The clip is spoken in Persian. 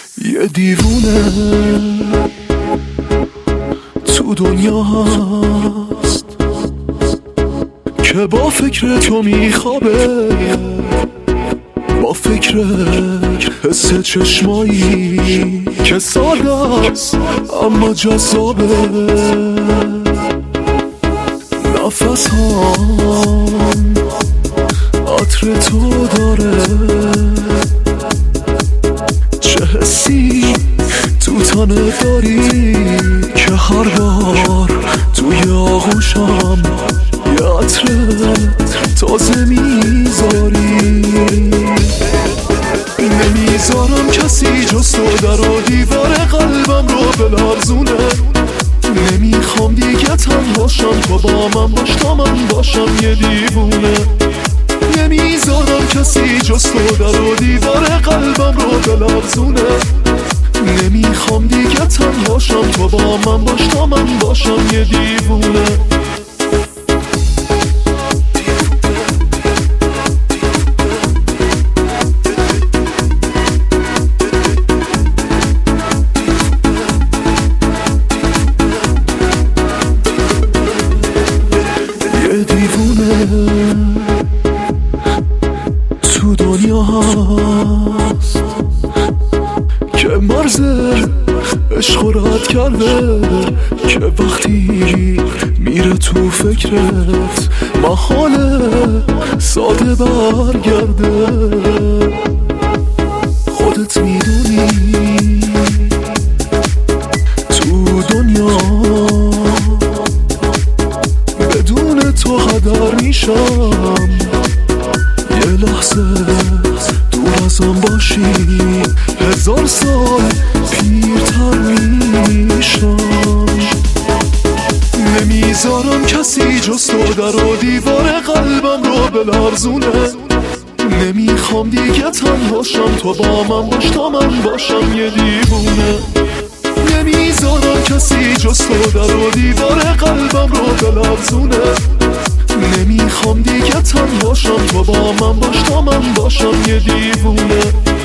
یه دیوونه تو دنیا هست که با فکر تو میخوابه، با فکر حس چشمایی که ساده است اما جذابه. نفس هم عطر تو داره، چه حسی تو تنه داری که هر بار توی آغوشم یه عطر تازه میذاری. نمیذارم کسی جز تو در و دیوار قلبم رو بلرزونه. نمیخوام دیگه تنهاشم، تو با من باش تا من باشم یه دیوونه. نمیذارم کسی جز تو در و دیوار قلبم رو بلرزونه. نمیخوام دیگه تنهاشم، تو با من باش تا من باشم یه دیوونه. یه دیوونه تو دنیا هست که مرز عشق رد کرده، که وقتی میره تو فکرت محاله ساده برگرده. خودت میدونی تو دنیا بدون تو هدر میشم. یه لحظه دور ازم باشی 1000 سال پیرتر میشم. نمیذارم کسی جز تو در و دیوار قلبم رو بلرزونه. نمیخوام دیگه تنهاشم، تو با من باش تا من باشم یه دیوونه. نمیذارم کسی جز تو در و دیوار قلبم رو بلرزونه. نمیخوام دیگه تنهاشم، تو با من باش تا من باشم یه دیوونه.